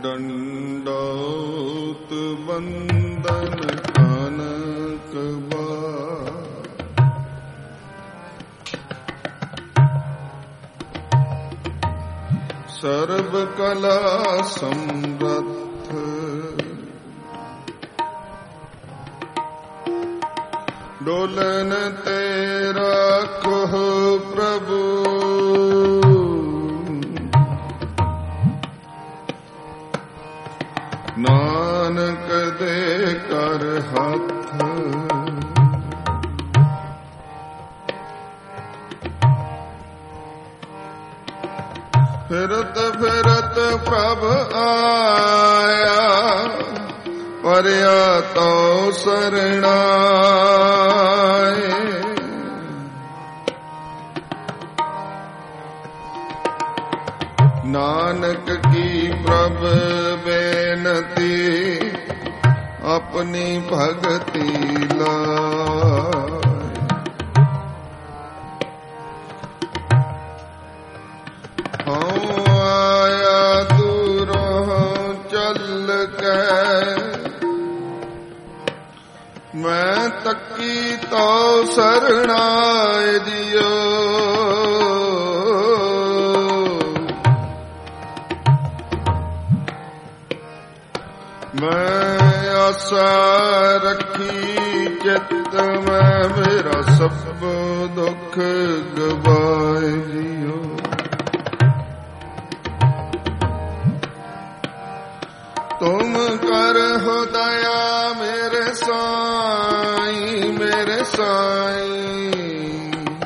ਡੰਡੌਤ ਬੰਦਨ ਕਨਕ ਸਰਬ ਕਲਾ ਸਮਰੱਥ ਡੋਲਨ ਤੇ ਰਾਖੋ ਪ੍ਰਭੂ ਨਾਨਕ ਦੇ ਕਰ ਹੱਥ ਫਿਰਤ ਫਿਰਤ ਪ੍ਰਭ ਆਇਆ ਪਰਿਆ ਤੋ ਸਰਣਾਏ ਨਾਨਕ ਕੀ ਪ੍ਰਭ ਬੇਨਤੀ ਆਪਣੀ ਭਗਤੀ ਲਾਇ ਹਉ ਆਇਆ ਦੂਰੋਂ ਚੱਲ ਕੇ ਮੈਂ ਤੱਕੀ ਤੋ ਸਰਣਾਏ ਦਿਓ ਮੈਂ ਆਸਾ ਰੱਖੀ ਚਿੱਤ ਮੈਂ ਮੇਰਾ ਸਭ ਦੁੱਖ ਗਵਾਏ ਦਿਓ ਤੁਮ ਕਰਹੁ ਦਇਆ ਮੇਰੇ ਸਾਈਂ ਮੇਰੇ ਸਾਈਂ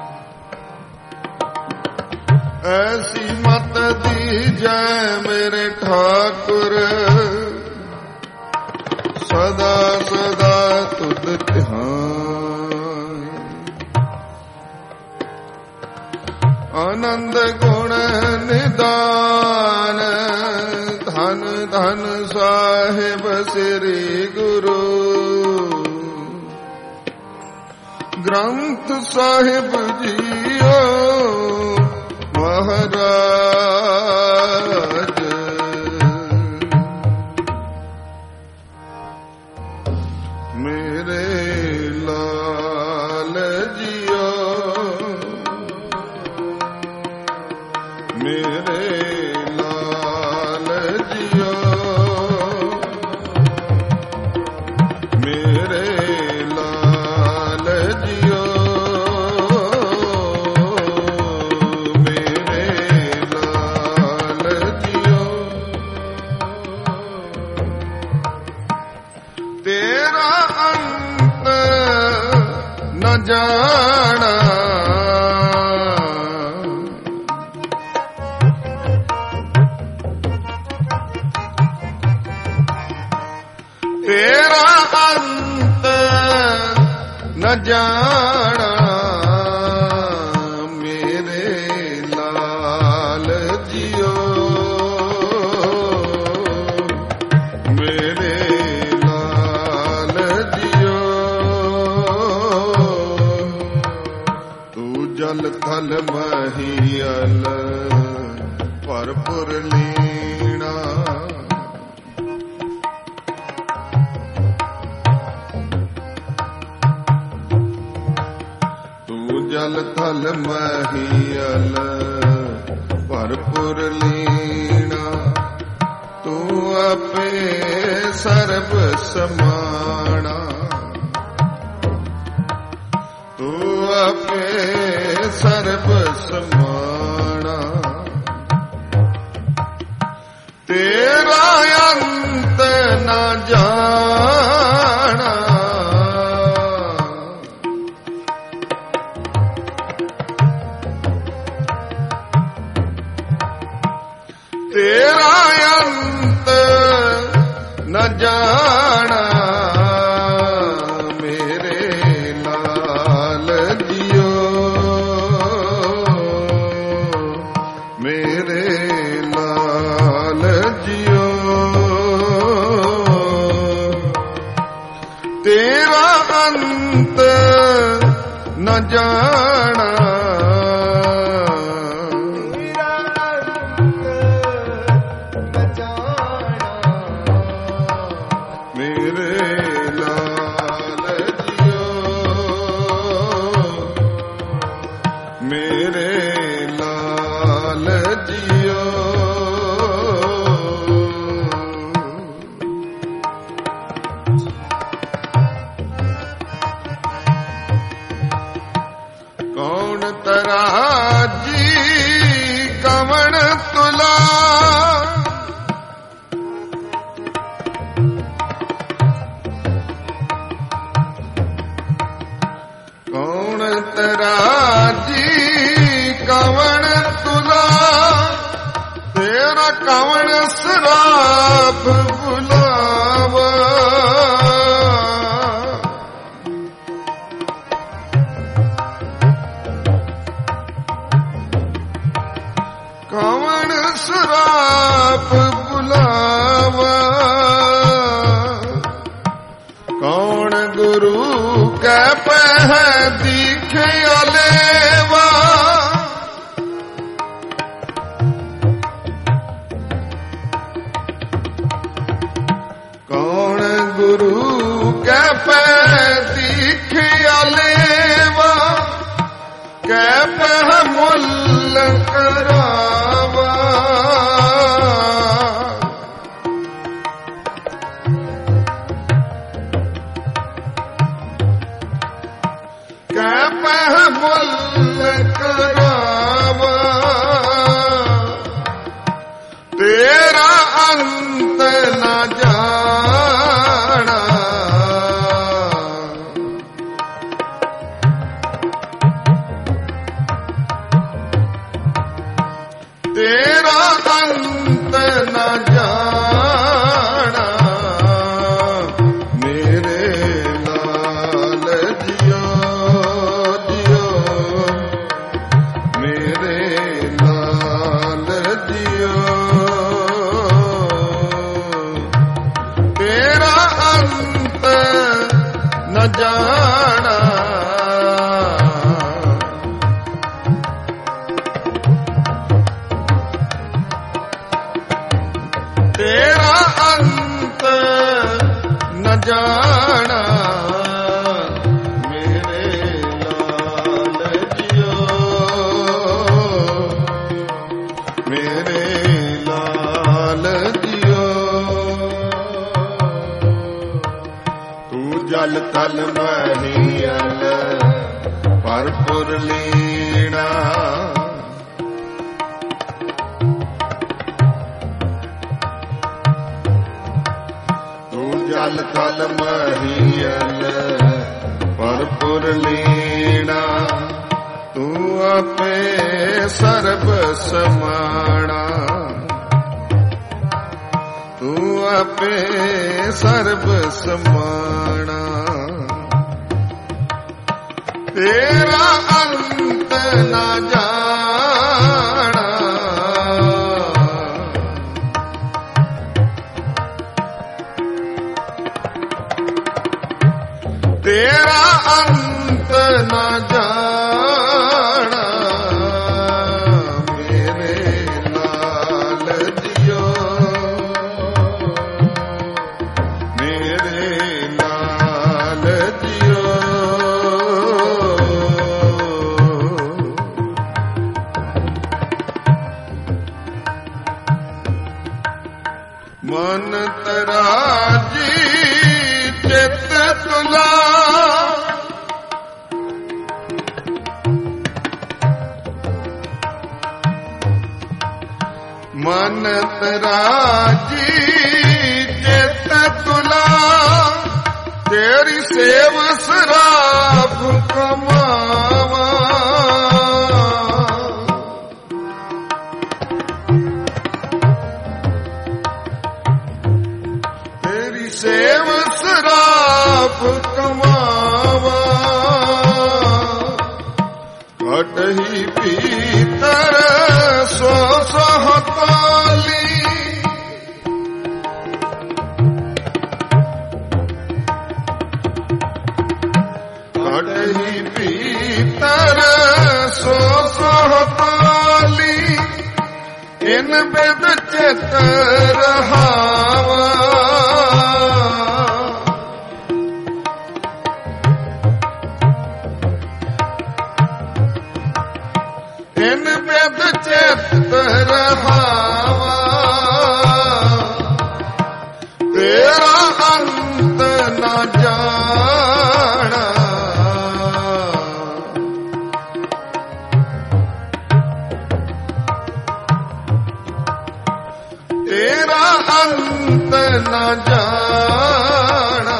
ਐਸੀ ਮਤ ਦੀਜੈ ਮੇਰੇ ਠਾਕੁਰ ਸਦਾ ਸਦਾ ਤੁਧ ਧਿਆਨ ਆਨੰਦ ਗੁਣ ਨਿਦਾਨ ਧਨ ਧਨ ਸਾਹਿਬ ਸ੍ਰੀ ਗੁਰੂ ਗ੍ਰੰਥ ਸਾਹਿਬ ਜੀਓ ਮਹਾਰਾਜ ਮੇਰੇ ਲਾਲ ਜੀਓ ਮੇਰੇ ਲਾਲ ਜੀਓ ਮੇਰੇ ਲਾਲ ਜੀਓ ਮੇਰੇ ਲਾਲ ਜੀਓ ਤੇਰਾ ਅੰਤ ਨ ਜਾਣਾ ਤੇਰਾ ਅੰਤ ਨ ਜਾਣਾ ਮੇਰੇ ਲਾਲ ਜੀਓ ਮੇਰੇ ਲਾਲ ਜੀਓ ਤੂੰ ਜਲ ਥਲ ਮਹੀਅਲ ਭਰਪੁਰ ਲੀਣਾ ਜਲ ਥਲ ਮਹੀਅਲ ਭਰਪੁਰ ਲੀਣਾ ਤੂੰ ਆਪੇ ਸਰਬ ਸਮਾਣਾ ਤੂੰ ਆਪੇ ਸਰਬ ਸਮਾਣਾ ਤੇਰਾ ਅੰਤ ਨਾ ਜਾਣਾ ਤੇਰਾ ਅੰਤ ਨ ਜਾਣਾ ਮੇਰੇ ਲਾਲ ਜੀਓ ਮੇਰੇ ਲਾਲ ਜੀਓ ਤੇਰਾ ਅੰਤ ਨ ਜਾਣਾ ਤੇਰਾ ਅੰਤ ਨ ਜਾਣਾ ਮੇਰੇ ਲਾਲ ਜੀਓ। ਕੌਣ ਤਰਾਜੀ ਕਵਣ ਤੁਲਾ, ਕੌਣ ਤਰਾਜੀ ਕਵਣ ਤੁਲਾ, ਤੇਰਾ ਕਵਣ ਸਰਾਪ ਬੁਲਾਵਾ। ਕਵਣ ਸਰਾਪ ਬੁਲਾਵਾ, ਕੌਣ ਗੁਰੂ ਕੈ ਪਹਿ ਦੀਖਿਆ ਲੇਵਾ, ਕੌਣ ਗੁਰੂ ਕੈ ਪਹਿ ਦੀਖਿਆ ਲੇਵਾ, ਕੈ ਪਹਿ ਮੁੱਲ ਕਰਾਵਾ। ਕੈ ਪਹਿ ਮੁੱਲ ਕਰਾਵਾ, ਤੇਰਾ ਅੰਤ ਨਾ ਜਾਣਾ। ਤੇਰਾ ਅੰਤ ਨਾ ਜਾਣਾ, ਮੇਰੇ ਲਾਲ ਜੀਓ ਜੀਓ, ਮੇਰੇ ਲਾਲ ਜੀਓ। ਤੇਰਾ ਅੰਤ ਨਾ ਜਾਣਾ, ਤੇਰਾ ਅੰਤ ਨ ਜਾਣਾ, ਮੇਰੇ ਲਾਲ ਜੀਓ, ਮੇਰੇ ਲਾਲ ਜੀਓ। ਤੂੰ ਜਲ ਤਲ ਮਹੀਲ ਭਰਪੁਰ ਲੀਣਾ, ਜਲ ਤਲ ਮਹੀਲ ਭਰਪੁਰ ਲੀਣਾ, ਤੂੰ ਆਪੇ ਸਰਬ ਸਮਾਣਾ, ਤੂੰ ਆਪੇ ਸਰਬ ਸਮਾਣਾ। ਤੇਰਾ ਅੰਤ ਨਾ ਜਾਣਾ, ਤੇਰਾ ਅੰਤ ਨਾ ਜਾਣਾ, ਮੇਰੇ ਲਾਲ ਜੀਓ, ਮੇਰੇ ਲਾਲ ਜੀਓ। ਮਨ ਤਰਾਜੀ ਚਿਤ ਤੁਲਾ, ਮਨ ਤਰਾਜੀ ਚਿਤ ਤੁਲਾ, ਤੇਰੀ ਸੇਵ ਸਰਾਪ ਕਮਾਵਾ। ਤੇਰੀ ਸੇਵ ਸਰਾਪ ਕਮਾਵਾ, ਘਟਹੀ ਭੀਤਰ ਸੋ ਸਹਤਾਲੀ, ਘਟਹੀ ਭੀਤਰ ਸੋ ਸਹਤਾਲੀ, ਇਨ ਬਿਦ ਚਿਤ ਰਹਾਵਾ। इन बिद चित रहावा तेरा अंत न जाना तेरा अंत न जाना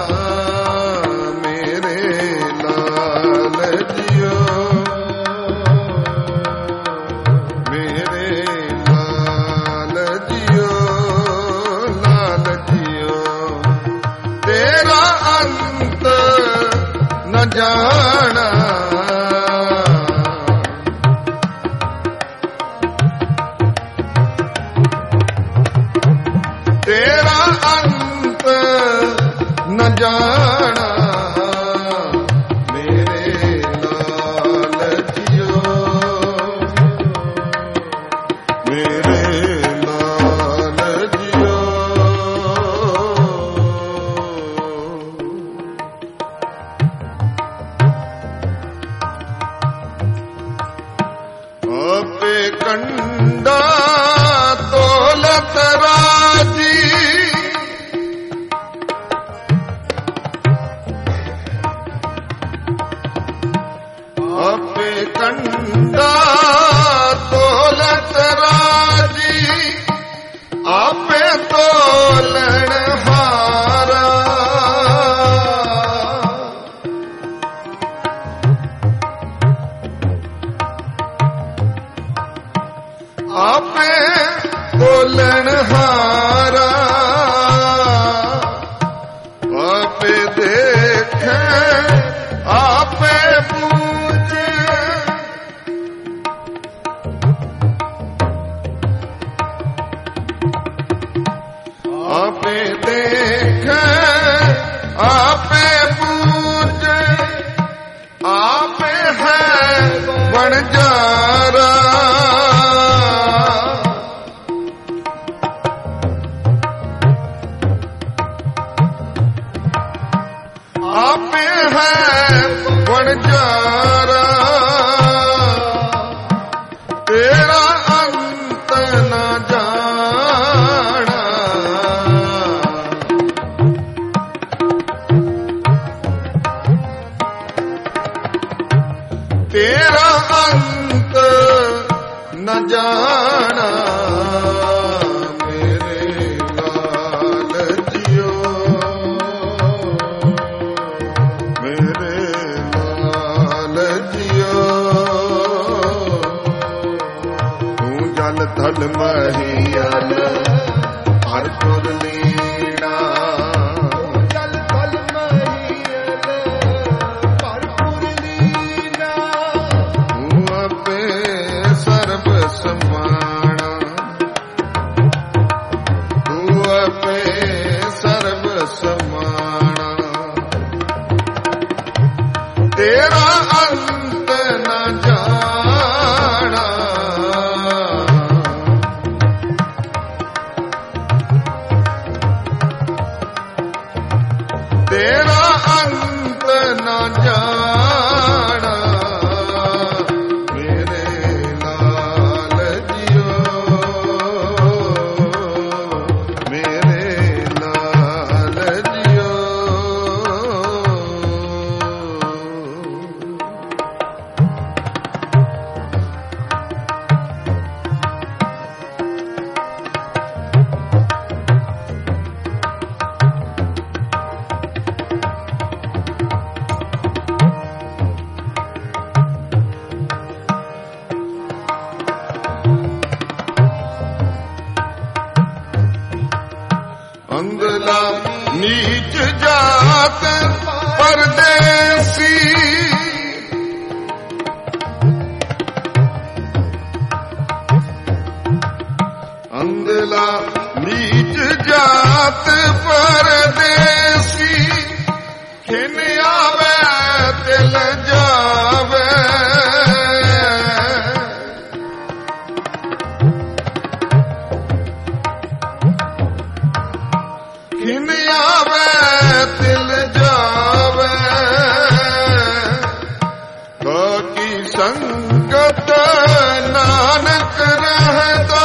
जाना तेरा अंत न जाना मेरे लाल जियो मेरे लाल जियो कंडा दौलत राजी आपे कंडा दौलत राजी आपे तोलन हारा आपे तोलन हारा आपे देखे आपे पूजे आपे देखे आपे पूजे आपे है बनजारा आपे है बनजारा तेरा अंत न जाना तेरा अंत न जाना थल महियल हर पुर लीना जल थल महियल हर पुर लीना तू अपे सर्व समाना तू अपे सर्व समाना तेरा अंत न जाना तेरा अंत न जाना मेरे लाल जियो मेरे लाल जियो अंधला नीच जात परदेसी अंधला नीच जात परदेसी खिन आवे दिल जावे खिन आवे दिल जावे की संग ਸੰਗਤ ਨਾਨਕ ਰਹਿਦਾ,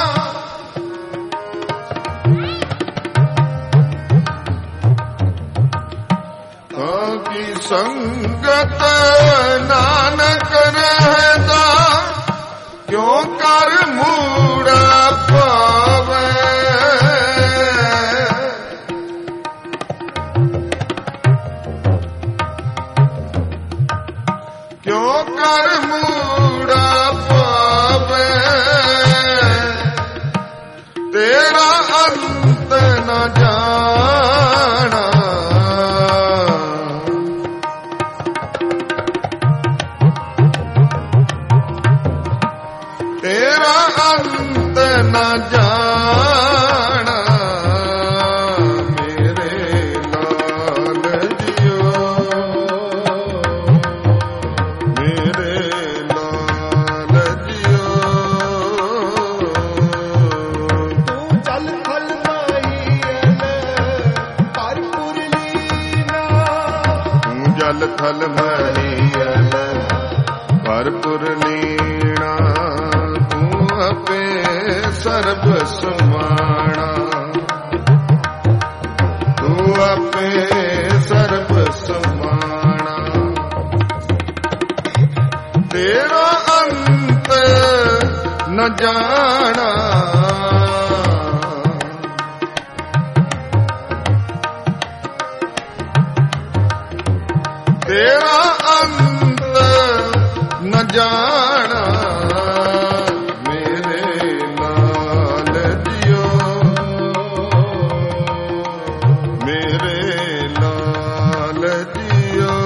ਤਾਂ ਕੀ ਸੰਗਤ ਨਾਨਕ ਰਹਿਦਾ, ਕਿਉਂ ਕਰ ਮੂੜਾ ਪਾਵੇ, ਕਿਉਂ ਕਰ ਮੂੜਾ ਪਾਵੇ, ਤੇਰਾ ਅੰਤ ਨਾ ਜਾਣਾ, ਤੇਰਾ ਅੰਤ ਨਾ ਜਾਣਾ, ਮੇਰੇ ਲਾਲ ਜੀਓ, ਮੇਰੇ ਲਾਲ ਜੀਓ। ਤੂੰ ਚੱਲ ਖਲ ਭਰਪੁਰ ਲੀਨਾ, ਤੂੰ ਜਲ ਥਲ ਮਹੀਲ ਭਰਪੁਰ ਲੀਣਾ, ਤੂੰ ਆਪੇ ਸਰਬ ਸਮਾਣਾ, ਤੂੰ ਆਪੇ ਸਰਬ ਸਮਾਣਾ, ਤੇਰਾ ਅੰਤ ਨ ਜਾਣਾ, ਤੇਰਾ ਅੰਤ ਨ ਜਾਣਾ, ਮੇਰੇ ਲਾਲ ਜੀਓ, ਮੇਰੇ ਲਾਲ ਜੀਓ।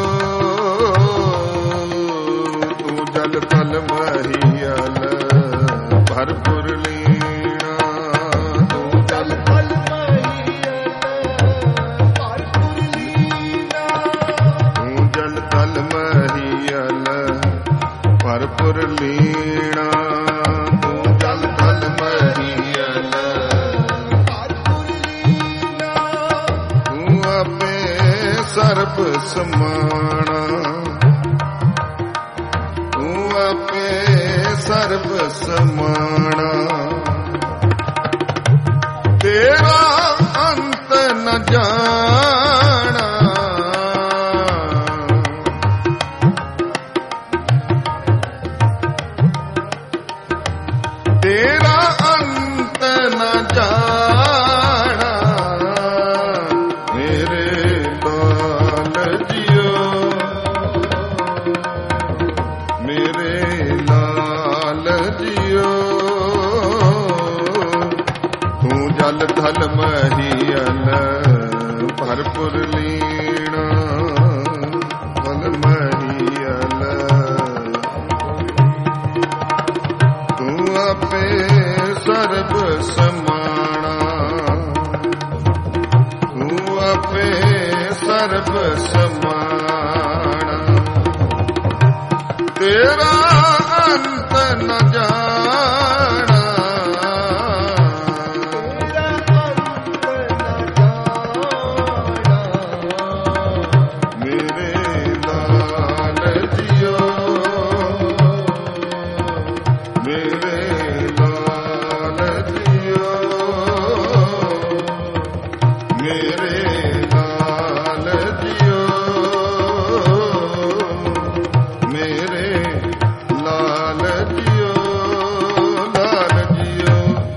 ਤੂੰ ਜਲ ਥਲ ਮਹੀਲ ਭਰਪੁਰ ਲੀਣਾ, ਤੂੰ ਜਲ ਖਲ ਭਰਪੁਰ ਲੀਨਾ, ਤੂੰ ਜਲ ਥਲ ਮਹੀਲ ਭਰਪੁਰ ਲੀਣਾ, ਤੂੰ ਜਲ ਥਲ ਮਹੀਲ ਭਰਪੁਰ ਲੀਨਾ, ਤੂੰ ਆਪੇ ਸਰਬ ਸਮਾਣਾ, ਤੂੰ ਆਪੇ ਸਰਬ ਸਮਾਣਾ, ਤੇਰਾ ਅੰਤ ਨ ਜਾਣਾ, ਤੇਰਾ ਅੰਤ ਨ ਜਾਣਾ, ਮੇਰੇ ਲਾਲ ਜੀਓ, ਮੇਰੇ ਲਾਲ ਜੀਓ। ਤੂੰ ਜਲ ਥਲ ਮਹੀਲ ਭਰਪੁਰ ਲੀਣਾ, ਥਲ ਮਹੀਲ, ਤੂੰ ਆਪੇ ਸਰਬ ਸਮਾਣਾ, ਤੂੰ ਆਪੇ ਸਰਬ ਸਮਾਣਾ, ਤੇਰਾ ਅੰਤ ਨ ਜਾਣਾ, ਤੇਰਾ ਅੰਤ ਨ ਜਾਣਾ, ਮੇਰੇ ਲਾਲ ਜੀਓ, ਮੇਰੇ ਲਾਲ ਜੀਓ, ਮੇਰੇ ਲਾਲ ਜੀਓ, ਮੇਰੇ ਲਾਲ ਜੀਓ, ਲਾਲ ਜੀਓ।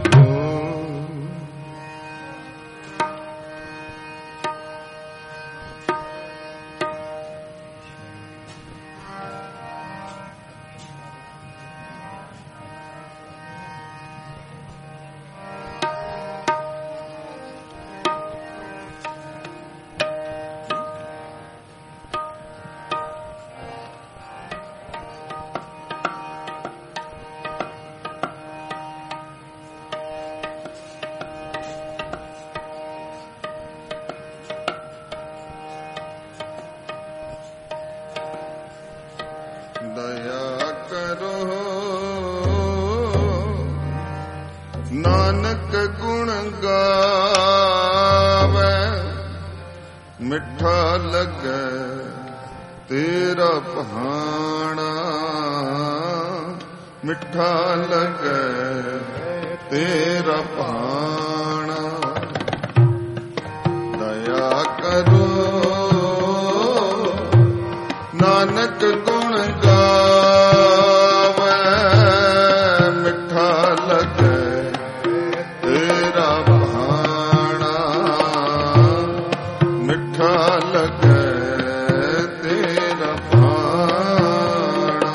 ਦਇਆ ਕਰੋ ਨਾਨਕ ਗੁਣ ਗਾਵੇ, ਮਿੱਠਾ ਲੱਗੈ ਤੇਰਾ ਭਾਣਾ। ਮਿੱਠਾ ਲਗੈ ਤੇਰਾ ਭਾਣਾ। ਦਇਆ ਕਰੋ ਨਾਨਕ ਗੁਣ ਗਾਵੈ। ਮਿੱਠਾ ਲਗੈ ਤੇਰਾ ਭਾਣਾ। ਮਿੱਠਾ ਲਗੈ ਤੇਰਾ ਭਾਣਾ।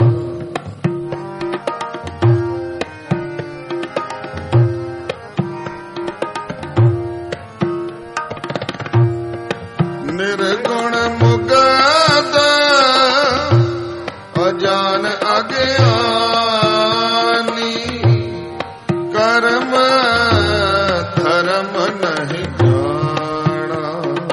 ਨਿਰਗੁਣ ਮੁਗਧ ਅਜਾਨ ਅਗਿਆਨੀ। ਕਰਮ ਧਰਮ ਨਹੀਂ ਜਾਣਾ।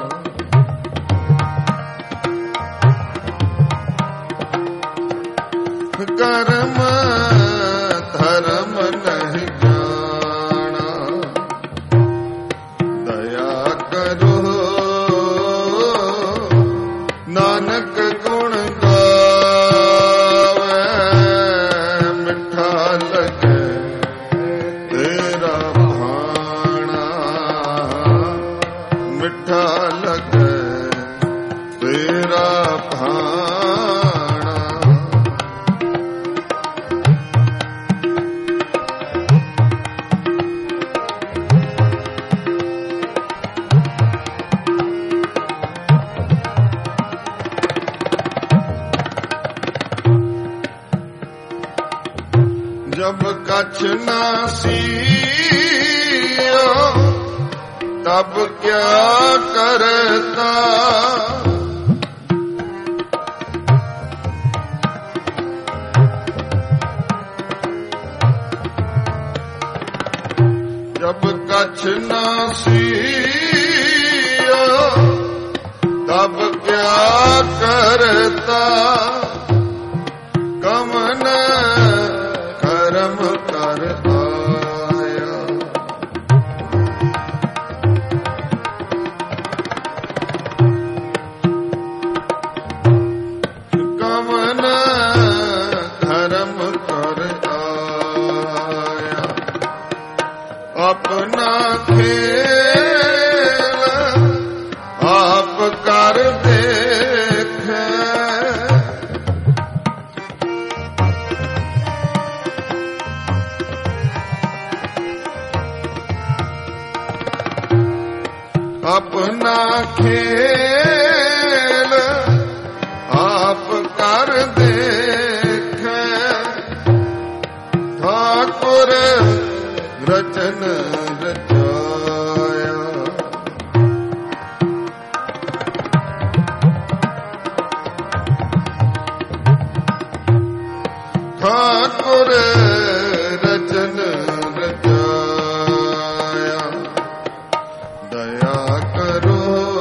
ਕਰਮ ਧਰਮ ਨਹੀਂ ਜਾਣਾ। ਦਇਆ ਕਰੋ ਨਾਨਕ ਗੁਣ ਗਾਵੈ। ਮਿੱਠਾ ਲਗੈ ਤੇਰਾ ਭਾਣਾ। ਮਿੱਠਾ ਲਗੈ ਤੇਰਾ ਭਾਣਾ। जब कछ ना सीयो तब क्या करता। जब कछ ना सीयो तब क्या करता। कमन करम कर आया। कमन करम कर आया। अपना खेल आप कर देखे। अपना खेल आप कर देखे। ठाकुर रचन रचाया। ठाकुर रचन रचाया। दया करो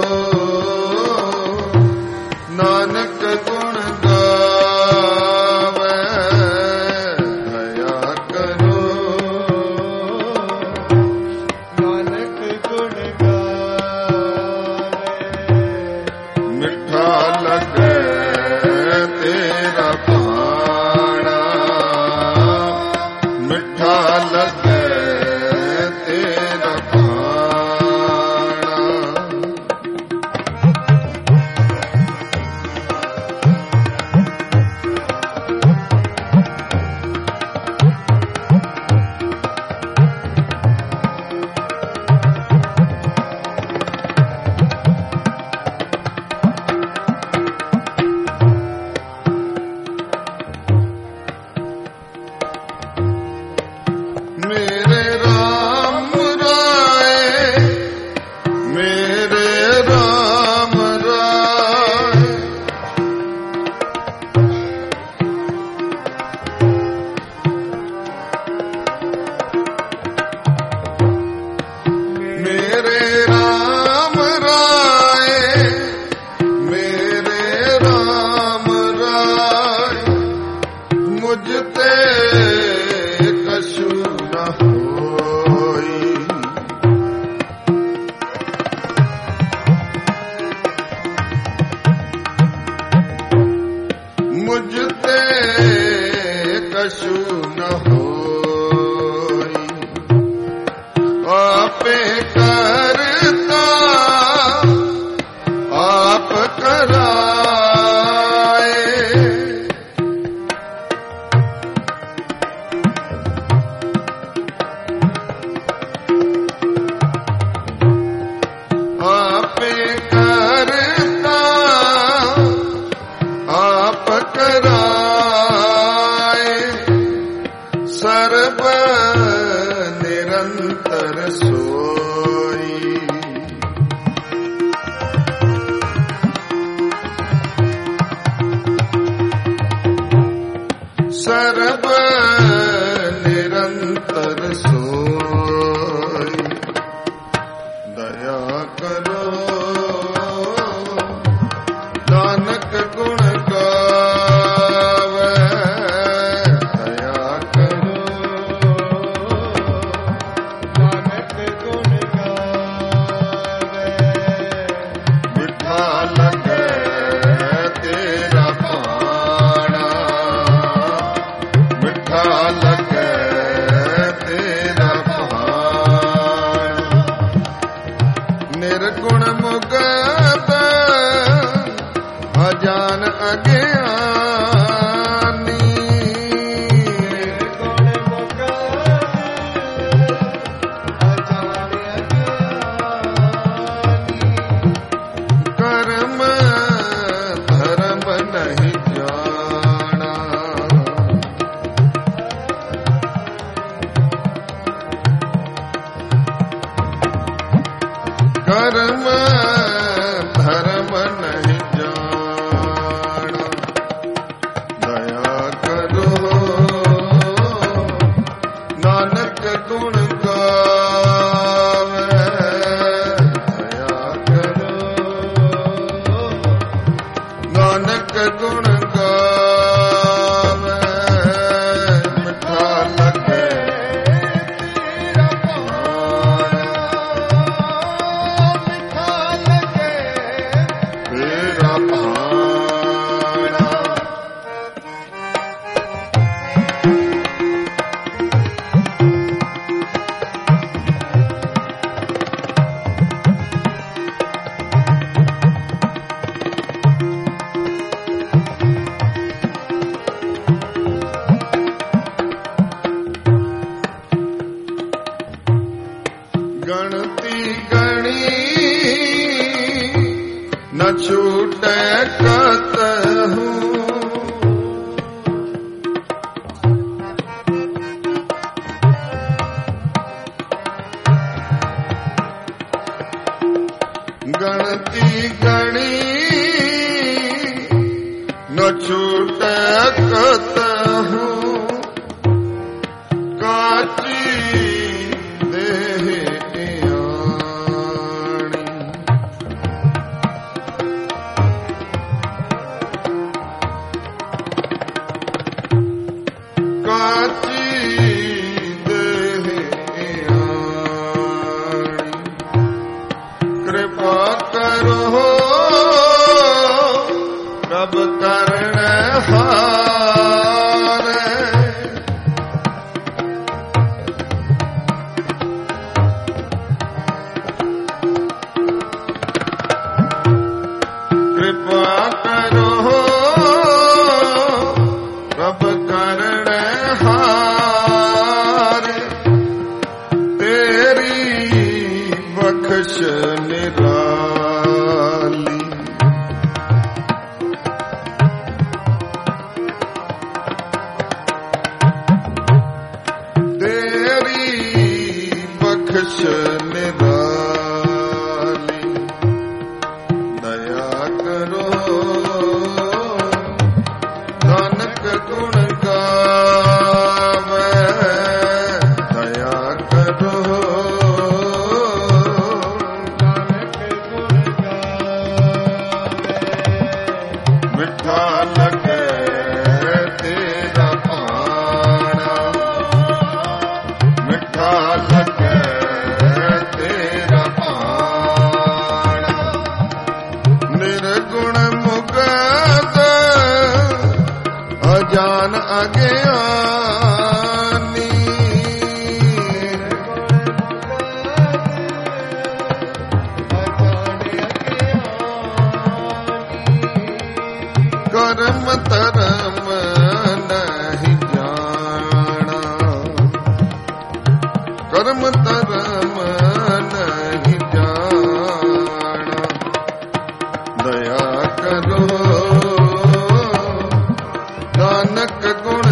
नानक गुण गावै। दया करो ਨਾਨਕ ਗੁਣ ਗਾਵੇ। ਮਿੱਠਾ ਲਗੈ ਤੇਰਾ ਭਾਣਾ। ਮਿੱਠਾ ਲਗੈ ਤੇਰਾ ਭਾਣਾ। ਮੇਰੇ ਰਾਮ ਰਾਏ। ਮੇਰੇ ਰਾਮ ਰਾਏ। ਮੇਰੇ ਰਾਮ ਰਾਏ। ਮੇਰੇ ਰਾਮ ਰਾਏ। ਮੁਝ ਤੇ ਕਛੂ ਨਾ ਹੋਈ। ਮੁਝ ਤੇ कछु न होई। आपे करता आप कराए, आपे करता आप कराए, सर्व निरंतर सोई। सर्व निरंतर सोई। दया करो नानक गुण गावे, दया करो नानक गुण गावे। मिठा लगे तेरा पाना, मिठा लगे तेरा पाना। निर्गुण मुगत अजान अज्ञानी, निर्गुण मुक्त अजान अज्ञानी। कर्म धर्म नहीं जाना, कर्म धर्म नहीं जाना। दया करो नानक गुण गावे, दया करो नानक गुण गावे। मिठा लगे तेरा पाना, मिठा लगे तेरा पाना। गणती गणी न छूटे कतहु, गणती गणी न छूटे कतहु। काची देह आणी, काची देह आणी। कृपा करो कब करण हारे, कृपा करो कब करण हारे। तेरी बख्श निराली, तेरी बख्श निराली। दया करो नानक गुण गावे, दया करो नानक गुण गावे। मिठा लगे तेरा पाना, मिठा लगे ਗਿਆਨੀ ਕਰਮ ਧਰਮ ਨਹੀਂ ਜਾਣਾ ਕਰਮ ਧਰਮ ਨਹੀਂ ਜਾਣਾ ਦਇਆ ਕਰੋ ਨਾਨਕ ਗੁਣ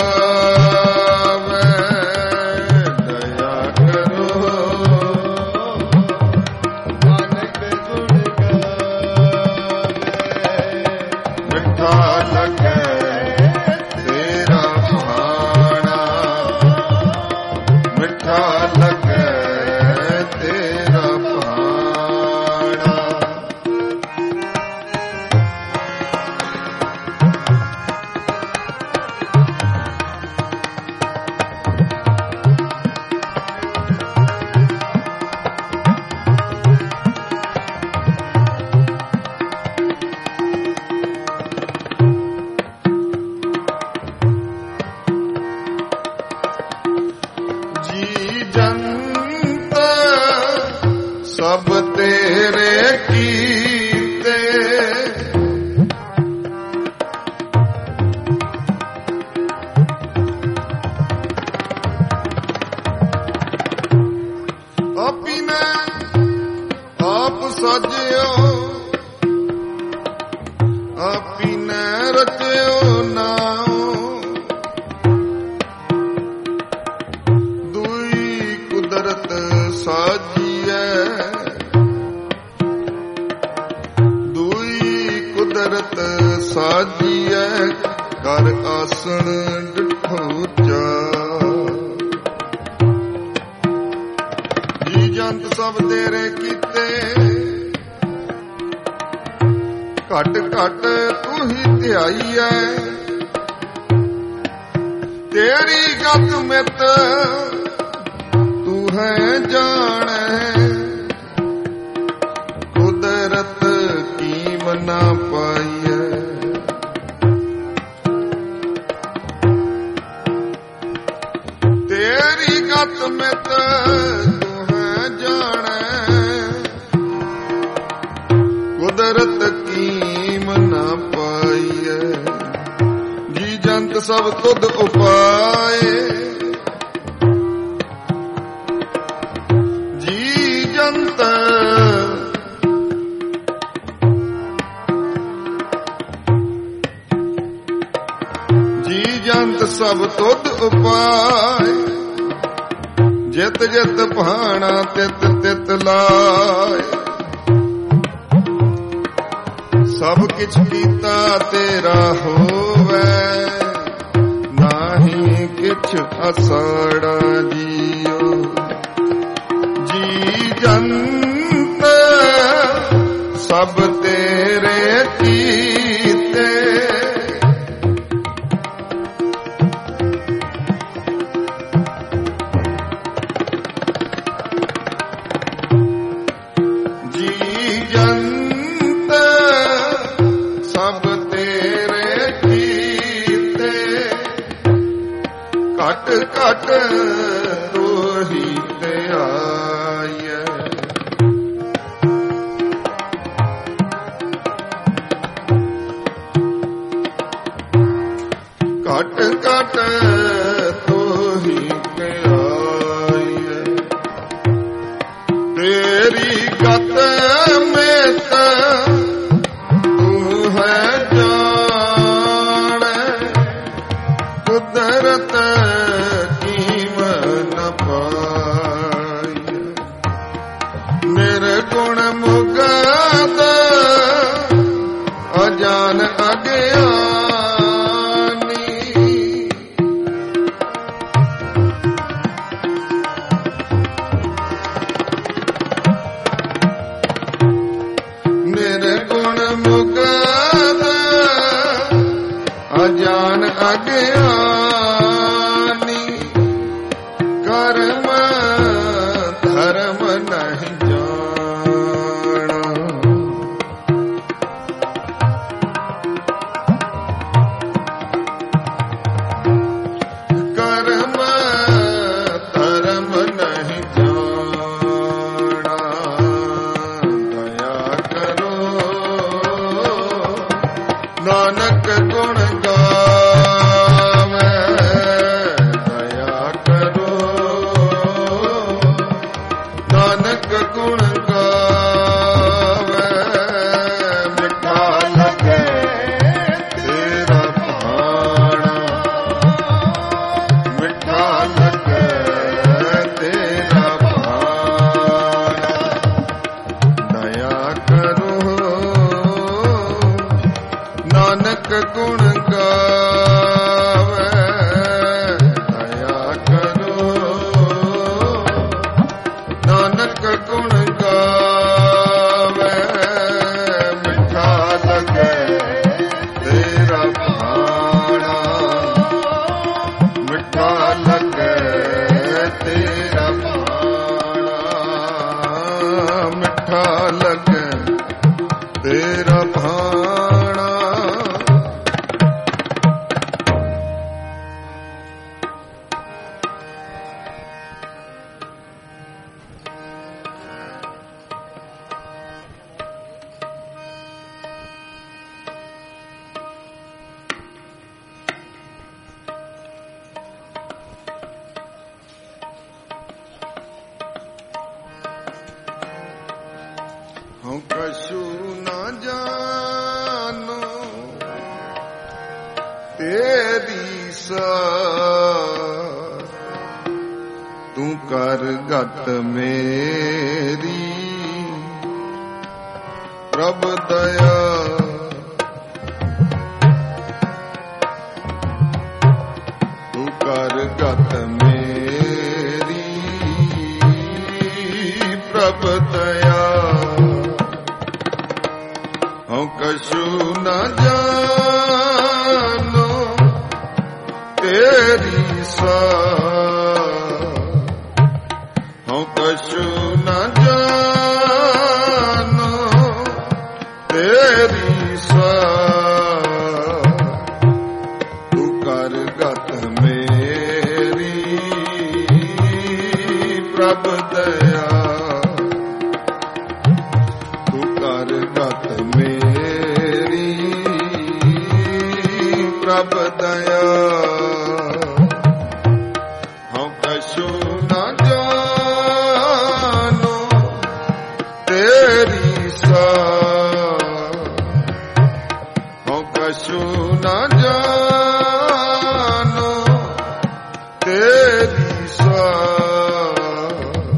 ਗਾਵੇ ਦਇਆ ਕਰੋ ਨਾਨਕ ਗੁਣ ਗਾਵੇ ਮਿੱਠਾ ਲੱਗੇ ਤੇਰਾ ਭਾਣਾ ਮਿੱਠਾ ਲੱਗੇ ਤੇਰਾ ਭਾਣਾ ਜੀ ਜੰਤ ਸਭ ਤੇਰੇ ਕੀਤੇ ਆਪੀ ਨੇ ਆਪ ਸਾਜਿਓ ਆਪੀ ਨੇ ਰਚਿਓ ਨਾਉ ਦੁਈ ਕੁਦਰਤ ਸਾਜੀਐ ਦੁਈ ਕੁਦਰਤ ਸਾਜੀਐ ਕਰ ਆਸਣ ਡਿਠੋ ਚਾ ਜੀ ਜੰਤ ਸਭ ਤੇਰੇ ਕੀਤੇ ਘਟ ਘਟ ਤੂੰ ਹੀ ਧਿਆਈਐ ਤੇਰੀ ਗਤ ਮਿਤ ਤੂੰ ਹੈ ਜਾਣੈ ਕੁਦਰਤ ਕੀਮ ਨਾ ਪਾਈਐ ਤੇਰੀ ਗਤ ਮਿਤ ਤੂੰ ਹੈ ਜਾਣੈ ਕੁਦਰਤ ਕੀਮ ਨਾ ਪਾਈਐ ਜੀ ਜੰਤ ਸਭ ਤੁਧ ਉਪਾਏ ਜੀ ਜੰਤ ਜੀ ਜੰਤ ਸਭ ਤੁਧ ਉਪਾਏ ਜਿਤ ਜਿਤ ਭਾਣਾ ਤਿਤ ਤਿਤ ਲਾਏ ਸਭ ਕਿਛ ਕੀਤਾ ਤੇਰਾ ਹੋਵੇ ਨਾਹੀ ਕਿਛ ਅਸਾੜਾ ਜੀਓ ਜੀ ਜੰਤ ਸਭ ਤੇਰੇ ਕੀਤੇ ਜੀ ਜੰਤ ਸਭ ਤੇਰੇ ਕੀਤੇ ਘਟ ਘਟ ਤੋਹੀ ਤੇ ਆਈਐ ਘਟ ਘਟ ਤੋਹੀ ਤੇ ਆਈਐ ਤੇਰੀ ਗਤ ਮੇਤ ਤੂੰ ਹੈ ਜਾਣੈ ਕੁਦਰਤ ਕੀਮ ਨ ਪਾਈਐ ਨਿਰਗੁਣ ਮੁਗਤ ਅਜਾਨ ਅਗਿਆਨੀ ਨਿਰਗੁਣ ਮੁਗਤ ਅਜਾਨ ਅਗਿਆਨੀ ਕਰਮ ਧਰਮ ਨਹੀਂ ਜਾਣਾ ਮਿੱਠਾ ਲੱਗੇ ਤੇਰਾ ਭਾਣਾ, ਮਿੱਠਾ ਲੱਗੇ ਤੇਰਾ ਭਾਣਾ। ਹਉ ਕਛੂ ਨਾ ਜਾਨੋ ਤੇਰੀ ਸਾਰ, ਤੂੰ ਕਰ ਗਤ ਮੇਰੀ ਪ੍ਰਭ ਦਇਆ। ਤੂੰ ਕਰ ਗਤ ਮੇਰੀ ਪ੍ਰਭ ਦਇਆ। ਹਉ ਕਛੂ ਨਾ ਜਾਨੋ ਤੇਰੀ ਸਾਰ, ਹਉ ਕਛੂ ਨਾ ਜਾਨੋ ਤੇਰੀ ਸਾਰ। ਤੂੰ ਕਰ ਗਤ ਮੇਰੀ ਪ੍ਰਭ ਦਇਆ। ਤੂੰ ਕਰ ਗਤ ਮੇਰੀ ਪ੍ਰਭ ਦਇਆ। ਹਉ ਕਛੂ ਨਾ ਜਾਨੋ ਤੇਰੀ ਸਾਰ, ਹਉ ਕਛੂ ਨਾ ਜਾਨੋ ਤੇਰੀ ਸਾਰ।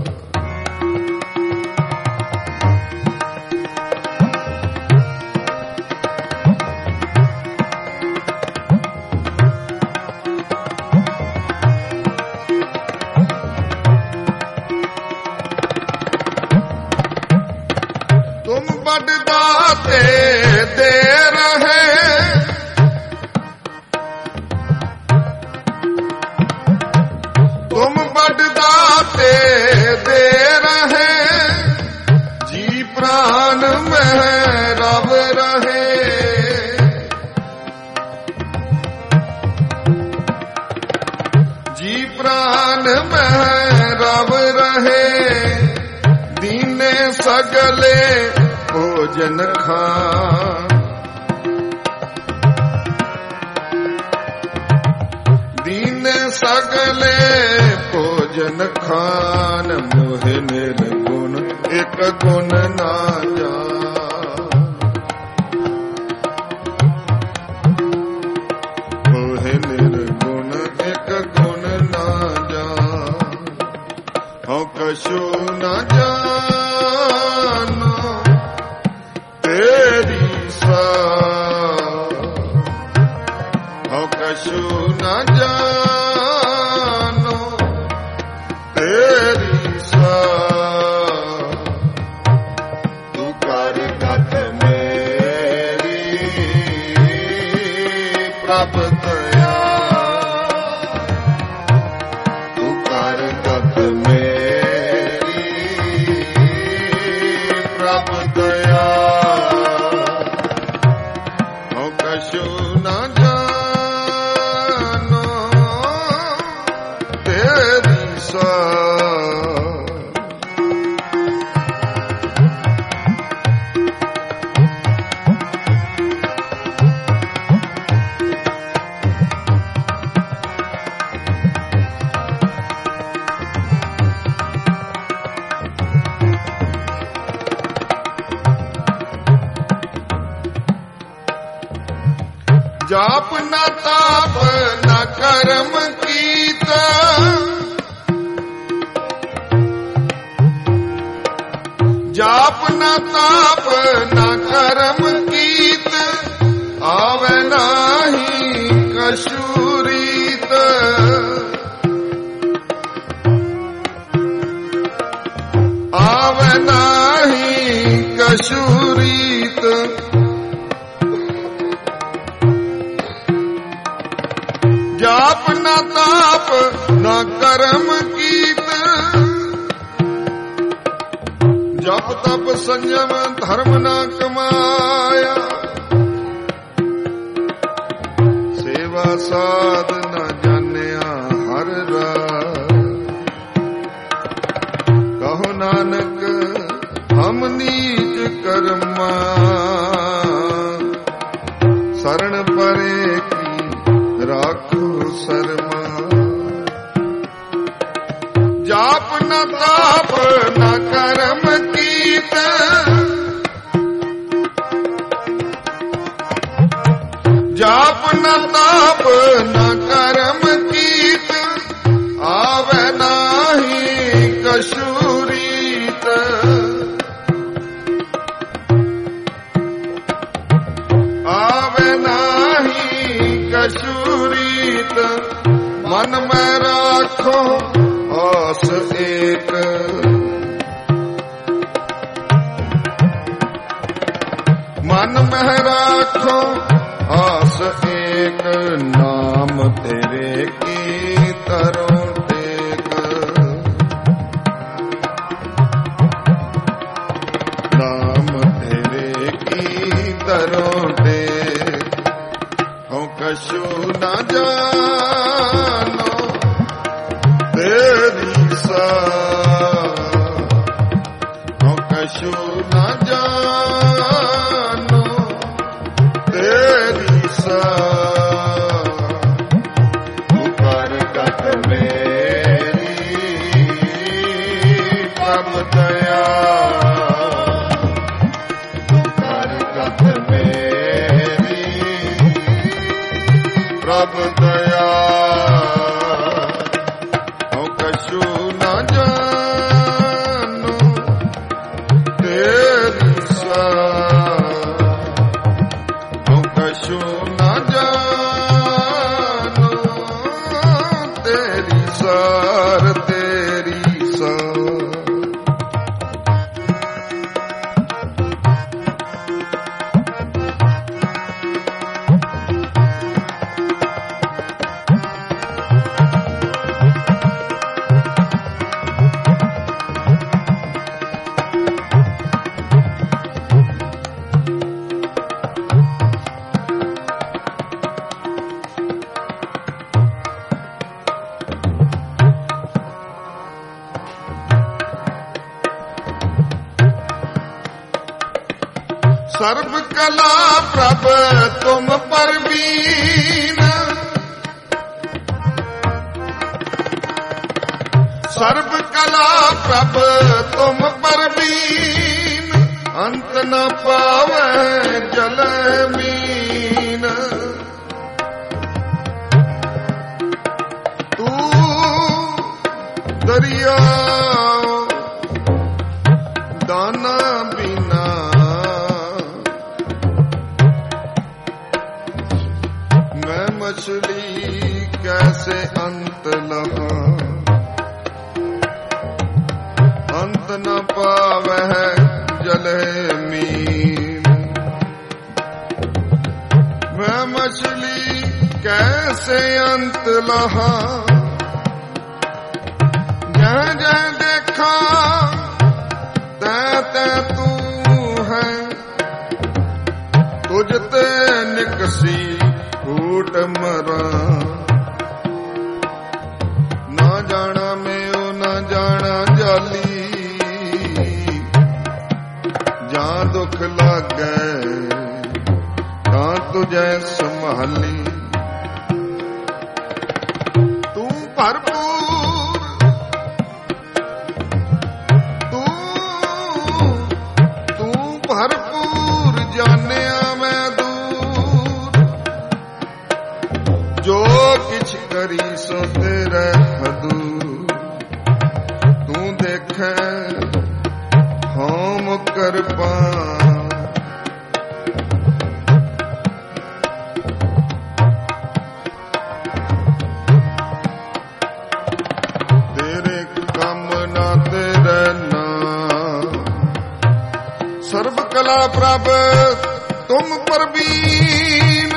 ਤੁਮ ਬੜ ਦਾਤੇ ਦੇ ਰਹੇ, ਤੁਮ ਬੜ ਦਾਤੇ ਦੇ ਰਹੇ, ਜੀ ਪ੍ਰਾਨ ਮਹਿ ਰਵ ਰਹੇ। ਜੀ ਪ੍ਰਾਨ ਮਹਿ ਰਵ ਰਹੇ, ਦੀਨੇ ਸਗਲੇ ਭੋਜਨ ਖਾਨ। ਦੀਨੇ ਸਗਲੇ ਭੋਜਨ ਖਾਨ, ਮੋਹਿ ਨਿਰਗੁਣ ਇਕ ਗੁਣ ਨਾ ਜਾਨ। ਮੋਹਿ ਨਿਰਗੁਣ ਇਕ ਗੁਣ ਨਾ ਜਾਨ। ਹਉ ਕਛੂ ਨਾ ਜਾਨੋ ਤੇਰੀ ਸਾਰ, ਹਉ ਕਛੂ ਨਾ ਜਾਨੋ ਤੇਰੀ ਸਾਰ। ਤੂੰ ਕਰ ਗਤ ਮੇਰੀ ਪ੍ਰਭ ਦਇਆ। ਤੂੰ ਕਰ ਗਤ ਮੇਰੀ ਪ੍ਰਭ ਦਇਆ। ਹਉ ਕਛੂ ਨਾ ਜਾਨੋ ਤੇਰੀ ਸਾਰ। ਜਾਪ ਨਾ ਤਾਪ ਨਾ ਕਰਮ ਕੀਤਾ, ਜਾਪ ਨਾ ਤਾਪ ਨਾ ਕਰਮ ਕੀਤ, ਆਵੇ ਨਾਹੀ ਕਛੂ ਰੀਤ। ਆਵੇ ਨਾਹੀ ਕਛੂ ਰੀਤ। ਜਾਪ ਨਾ ਤਾਪ ਸੰਜਮ ਧਰਮ ਨਾ ਕਮਾਇਆ, ਸੇਵਾ ਸਾਧ ਨਾ ਜਾਣਿਆ ਹਰ ਰਾਹ। ਕਹੋ ਨਾਨਕ ਹਮ ਨੀਚ ਕਰਮਾ, ਸਰਣ ਪਰੇ ਕੀ ਰਾਖੋ ਸਰਮਾ। ਜਾਪ ਨ ਤਾਪ ਨ ਕਰਮ ਕੀਤ, ਜਾਪ ਨ ਤਾਪ ਨ ਕਰਮ ਕੀਤ, ਆਵੈ ਨਾਹੀ ਕਛੂ ਰੀਤ। ਆਵੈ ਨਾਹੀ ਕਛੂ ਰੀਤ, ਮਨ ਮੈਂ ਰਾਖੋ ਆਸ ਏਕ। ਮਨ ਮਹਿ ਰਾਖੋ ਆਸ ਏਕ, ਨਾਮ ਤੇਰੇ ਕੀ ਤਰੋ ਟੇਕ। ਨਾਮ ਤੇਰੇ ਕੀ ਤਰੋ ਟੇਕ, ਹਉ ਕਛੂ ਨਾ ਜਾਨੋ ਤੇਰੀ ਸਾ। ਹਉ ਕਛੂ ਨਾ ਜਾਨੋ ਤੇਰੀ ਸਾ। ਤੂੰ ਕਰ ਕਤ ਮੇਰੀ ਪ੍ਰਭ ਦਇਆ, ਤੂੰ ਕਰ ਕਤ ਮੇਰੀ ਪ੍ਰਭ ਦਇਆ। ਸਰਬ ਕਲਾ ਪ੍ਰਭ ਤੁਮ ਪਰਵੀਨ, ਸਰਬ ਕਲਾ ਪ੍ਰਭ ਤੁਮ ਪਰਵੀਨ। ਅੰਤ ਨ ਪਾਵੈ ਜਲ ਮੀਨ, ਤੂੰ ਦਰਿਆ ਦਾਨਾ ਬਿਨਾ। ਮੈਂ ਮਛਲੀ ਕੈਸੇ ਅੰਤ ਲਹਾ, ਅੰਤ ਨ ਪਾਵੈ ਜਲੇ ਮੀਨ। ਮੈਂ ਮਛਲੀ ਕੈਸੇ ਅੰਤ ਲਹਾ, ਜਹ ਜਹ ਦੇਖਾ ਤੈ ਤੈ ਤੂੰ ਹੈ। ਤੁਝ ਤੇ ਨਿਕਸੀ ਫੂਟ ਮਰਾਂ, ਨਾ ਜਾਣਾ ਮੈਂ ਨਾ ਜਾਣਾ ਜਾਲੀ। ਜਾਂ ਦੁੱਖ ਲਾਗੈ ਤਾਂ ਤੁਝੈ ਸੰਭਾਲੀ। ਤੂੰ ਭਰਪੂਰ ਤੂੰ ਭਰਪੂਰ ਜਾਣਿਆ ਮੈਂ ਦੂਰ। ਜੋ ਕਿਛ ਕਰੀ ਸੋ ਤੇਰੇ ਹਦੂਰ। ਤੂੰ ਦੇਖੈ ਹਉ ਕਿਰਪਾ, ਤੇਰੇ ਕੰਮ ਨਾ ਤੇਰੇ ਨਾਮ। ਸਰਬ ਕਲਾ ਪ੍ਰਭ ਤੁਮ ਪਰਵੀਨ,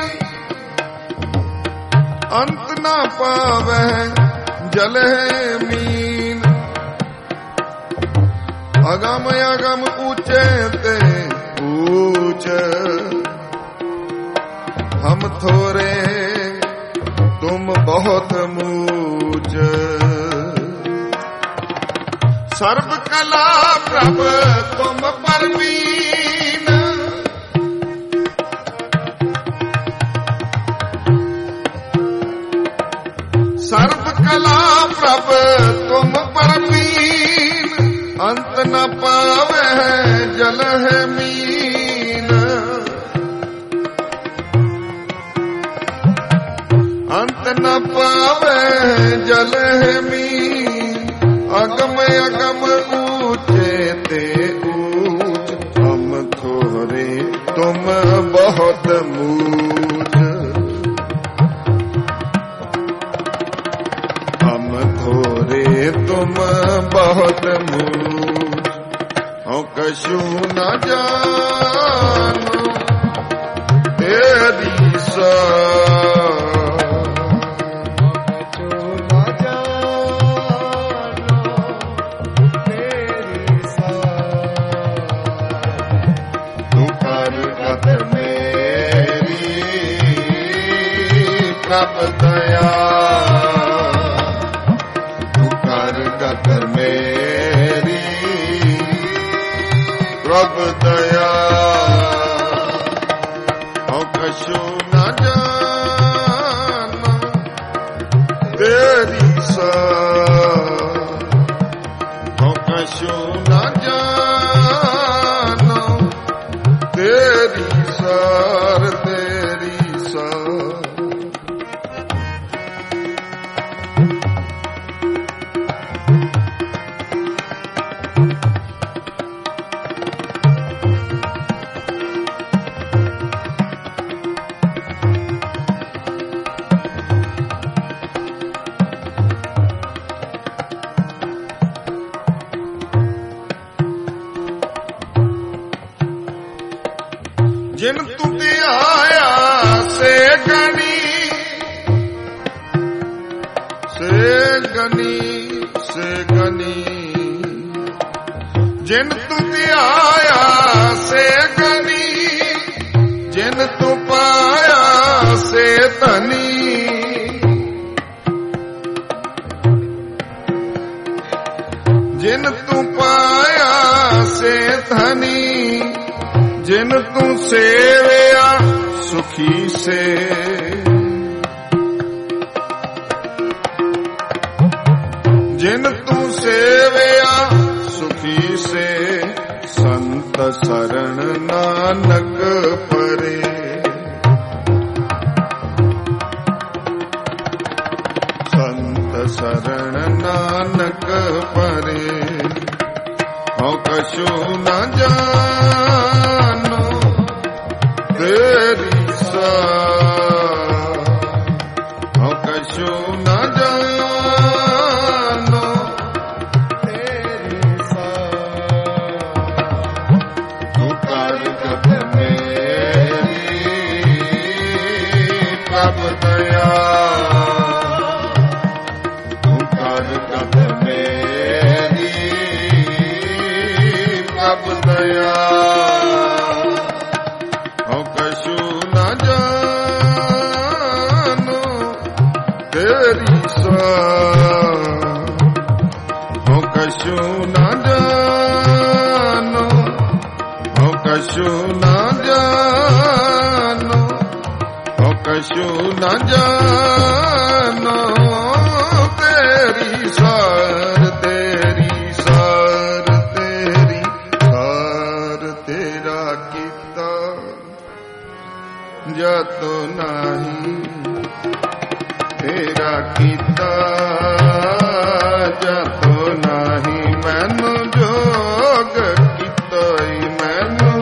ਅੰਤ ਨਾ ਪਾਵੈ ਜਲੇ ਮੀਨ। ਅਗਮ ਅਗਮ ਊਚੇ ਤੇ ਊਚ ਹਮ ਥੋਰੇ ਤੁਮ ਬਹੁਤ ਮੂਚ ਸਰਬ ਕਲਾ ਪ੍ਰਭ ਤੁਮ ਪਰਵੀਨ ਸਰਬ ਕਲਾ ਪ੍ਰਭ ਤੁਮ ਪਰਵੀਨ ਅੰਤ ਨ ਪਾਵੈ ਜਲ ਹੈ ਮੀਨ ਅੰਤ ਨ ਪਾਵੈ ਜਲ ਹੈ ਮੀਨ ਅਗਮ ਅਗਮ ਊਚੇ ਤੇ ਊਚ ਹਮ ਥੋਰੇ ਤੁਮ ਬਹੁਤ ਮੂਚ ਹਮ ਥੋਰੇ ਤੁਮ ਬਹੁਤ ਮੂਚ ਹਉ ਕਛੂ ਨ ਜਾਨੋ ਤੇਰੀ ਪ੍ਰਭ ਦਇਆ ਤੂੰ ਕਰ ਗਤ ਮੇਰੀ ਪ੍ਰਭ ਦਇਆ ਹਉ ਕਛੂ ਨ ਜਾਨੋ ਤੇਰੀ ਹਉ ਕਛੂ ਨ ਜਾਨੋ ਤੇਰੀ ਸਾਰ ਤੇਰੀ ਸਾਰ ਜਿਨ ਤੂੰ ਧਿਆਇਆ ਸੇ ਗਨੀ ਜਿਨ ਤੂੰ ਧਿਆਇਆ ਸੇ ਗਨੀ ਜਿਨ ਤੂੰ ਪਾਇਆ ਸੇ ਧਨੀ ਜਿਨ ਤੂੰ ਪਾਇਆ ਸੇ ਧਨੀ ਜਿਨ ਤੂੰ ਸੇਵਿਆ ਸੁਖੀ ਸੇ ਜਿਨ ਤੂੰ ਸੇਵਿਆ ਸੁਖੀ ਸੇ ਸੰਤ ਸਰਣ ਨਾਨਕ ਪਰੇ ਸੰਤ ਸਰਣ ਨਾਨਕ ਪਰੇ ਹਉ ਕਛੂ ਨ ਜਾਨੋ ਤੇਰੀ ਸਾਰ ਹਉ ਕਛੂ ਨ ਜਾਨੋ ਤੇਰੀ ਸਾਰ ਤੂੰ ਕਰ ਗਤ ਮੇਰੀ ਪ੍ਰਭ ਦਇਆ ਤੂੰ ਕਰ ਗਤ ਮੇਰੀ ਪ੍ਰਭ ਦਇਆ ਹਉ ਕਛੂ ਨ ਜਾਨੋ ਤੇਰੀ ਸਾਰ ਹਉ ਕਛੂ ਨ ਜਾਨੋ ਹਉ ਕਛੂ ਨ ਜਾਨੋ ਹਉ ਕਛੂ ਨ ਜਾਨੋ ਤੇਰੀ ਸਾਰ ਤੇਰੀ ਸਾਰ ਤੇਰੀ ਸਾਰ ਤੇਰਾ ਕੀਤਾ ਜਤੁ ਨਾਹੀ ਤੇਰਾ ਕੀਤਾ ਜਤੁ ਨਾਹੀ ਮੈਨੂੰ ਜੋਗ ਕੀਤੋਈ ਮੈਨੂੰ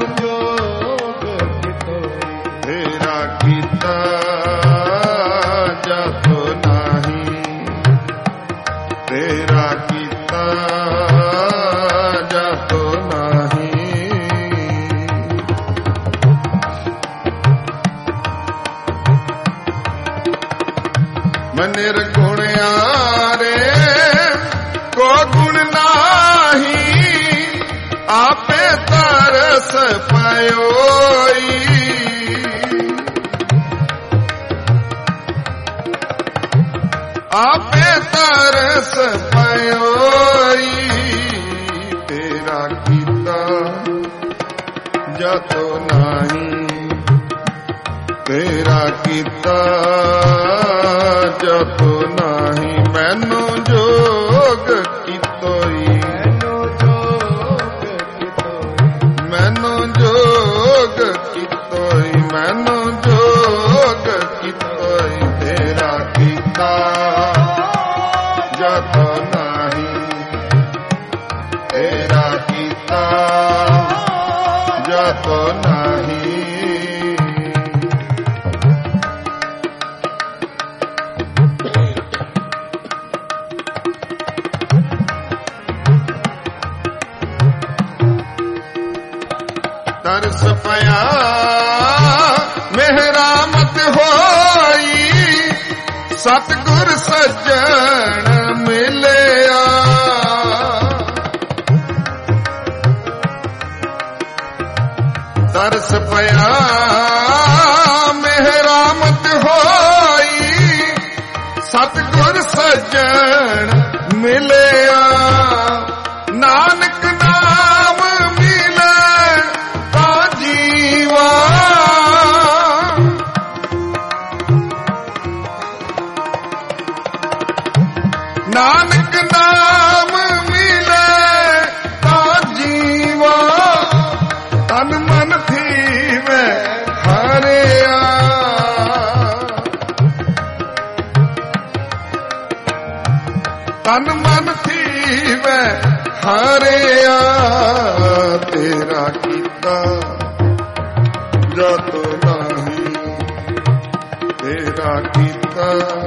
ਜੋਗ ਕੀਤੋਈ ਤੇਰਾ ਕੀਤਾ ਜਤੁ ਤਰਸ ਪਇਓਈ ਤੇਰਾ ਕੀਤਾ ਜਤੋ ਨਹੀਂ ਤੇਰਾ ਕੀਤਾ ਜਤੋ ਨਹੀਂ ਮੈਨੂੰ ਜੋਗ ਕੀਤੋਈ ਮੈਨੂੰ ਜੋਗ ਕੀਤੋਈ ਮੈਨੂੰ ਜੋਗ ਕੀਤੋਈ ਤੇਰਾ ਕੀਤਾ ਜਤੋ ਨਹੀਂ ਤੇਰਾ ਕੀਤਾ ਜਤੋ ਨਹੀਂ ਤਰਸ ਪਿਆ ਮਿਹਰਾਮਤ ਹੋਈ ਸਤਿਗੁਰ ਸੱਜਣ ਮਿਲਿਆ ਤਰਸ ਪਿਆ ਮਿਹਰਾਮਤ ਹੋਈ ਸਤਿਗੁਰ ਸੱਜਣ ਮਿਲਿਆ ਨਾਨਕ ਨਾਮ ਮਿਲੇ ਤਾਂ ਜੀਵਾ ਨਾਨਕ ਨਾਮ ਮਿਲੇ ਤਾਂ ਜੀਵਾ ਤਨ ਮਨ ਥੀਵੇ ਹਰਿਆ ਤਨ ਮਨ ਥੀਵੇ ਹਰਿਆ ਤੇਰਾ ਕੀਤਾ ਜਤੋ ਨਹੀਂ ਤੇਰਾ ਕੀਤਾ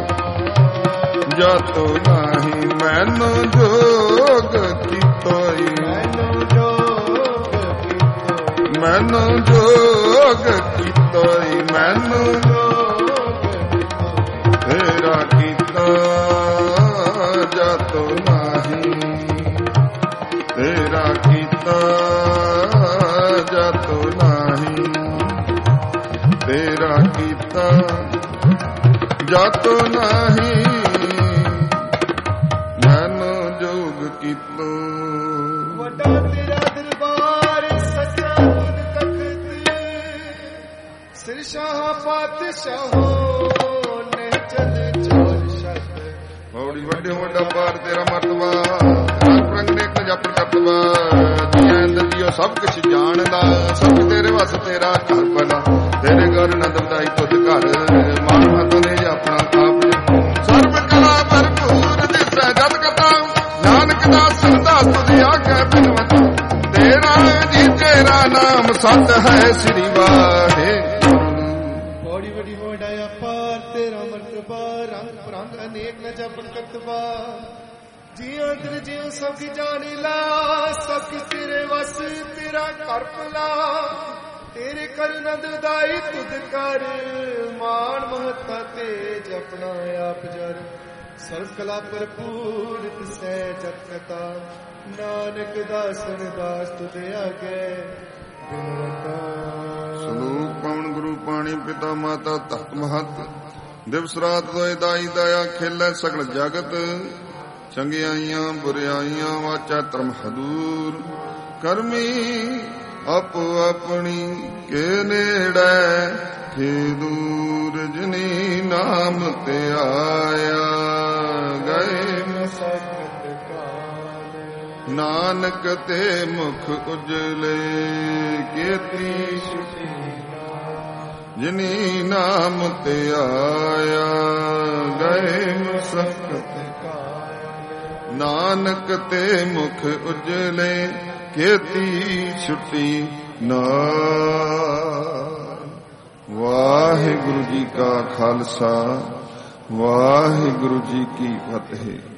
ਜਤੋ ਨਹੀਂ ਮੈਨੂੰ ਜੋਗ ਕੀਤੋਈ ਮੈਨੂੰ ਜੋਗ ਕੀਤੋਈ ਮੈਨੂੰ ਤੇਰਾ ਕੀਤਾ ਜਤੋ ਨਹੀਂ ਤੇਰਾ ਕੀਤਾ ਜਤੋ ਨਹੀਂ ਤੇਰਾ ਕੀਤਾ ਜਤੋ ਨਹੀਂ ਮੈਨੂੰ ਜੋਗ ਕੀਤੋ ਵੱਡਾ ਤੇਰਾ ਦਰਬਾਰ ਸੱਚਾ ਬੁੱਧ ਤਖਤ ਸਿਰ ਸ਼ਾਹ ਪਾਤਸ਼ਾਹੋ ਨੇ ਚਲ ਚੋਰ ਸ਼ਤ ਬੜੀ ਵੱਡੇ ਵੱਡਾ ਪਾਰ ਤੇਰਾ ਮਰਤਬਾ ਰੰਗ ਨੇ ਜਪ ਕਰਤਵਾ ਜੈਂਦ ਜੀਓ ਸਭ ਕੁਛ ਜਾਣਦਾ ਸਭ ਤੇਰੇ ਵਸ ਤੇਰਾ ਘਰ ਬਣਾ ਤੇਰੇ ਘਰ ਨੰਦ ਵਧਾਈ ਤੁਧ ਘਰ ਮਾਨ ਹੱਥੋਂ ਨੇ ਆਪਣਾ ਆਪ ਸਰਬ ਕਲਾ ਭਰਪੂਰ ਦਿਸੈ ਜਦ ਕਥਾ ਨਾਨਕ ਦਾਸ ਸੰਦਾਸ ਤੁਧ ਆਖੈ ਬਿਨਵਤ ਤੇਰਾ ਜੀ ਤੇਰਾ ਨਾਮ ਸਤ ਹੈ ਸ੍ਰੀ ਵਾਹਿਗੁਰੂ ਬੜੀ ਵੱਡੀ ਵਡਾਇਆ ਪਾਰ ਤੇਰਾ ਮਰਤਬਾ ਰੰਗ ਪ੍ਰੰਗ ਅਨੇਕ ਨ ਜਪ ਕਰਤਵਾ ਜੀਉ ਤੇਰੇ ਜੀਉ ਸਭ ਜਾਣੀ ਲਾ ਸਭ ਤੇਰੇ ਵਸ ਤੇਰਾ ਘਰ ਭਲਾ ਤੇਰੇ ਕਰਨਦ ਦਾਈ ਤੁਧ ਕਰ ਮਾਨ ਮਹਤਾ ਤੇਜ ਆਪਣਾ ਆਪ ਜਰ ਸਰਬ ਕਲਾ ਭਰਪੂਰ ਤਿਸੈ ਜਪ ਕਥਾ ਨਾਨਕ ਦਾਸਨ ਦਾਸ ਤੁਧ ਆਗੇ ਬਿਨਵਤਾ ਸਲੋਕ ਪਵਨ ਗੁਰੂ ਪਾਣੀ ਪਿਤਾ ਮਾਤਾ ਤਖਤ ਮਹਤ ਦਿਵਸ ਰਾਤ ਦੋਇ ਦਾਈ ਦਇਆ ਖੇਲੇ ਸਗਲ ਜਗਤ ਚੰਗਿਆਈਆਂ ਬੁਰਿਆਈਆਂ ਵਾਚਾ ਧਰਮ ਹਦੂਰ ਕਰਮੀ ਆਪੋ ਆਪਣੀ ਕੇ ਨੇੜੇ ਥੇ ਦੂਰ ਜਿਨੀ ਨਾਮ ਤੇ ਆਇਆ ਗਏ ਨਾਨਕ ਤੇ ਮੁਖ ਉਜਲੇ ਕੀਤੀ ਜਿਨੀ ਨਾਮ ਤੇ ਆਇਆ ਗਏ ਮੁਸਕਤ ਨਾਨਕ ਤੇ ਮੁਖ ਉਜਲੇ ਕੀਤੀ ਛੁੱਟੀ ਨਾਲ ਵਾਹਿਗੁਰੂ ਜੀ ਕਾ ਖਾਲਸਾ ਵਾਹਿਗੁਰੂ ਜੀ ਕੀ ਫਤਿਹ।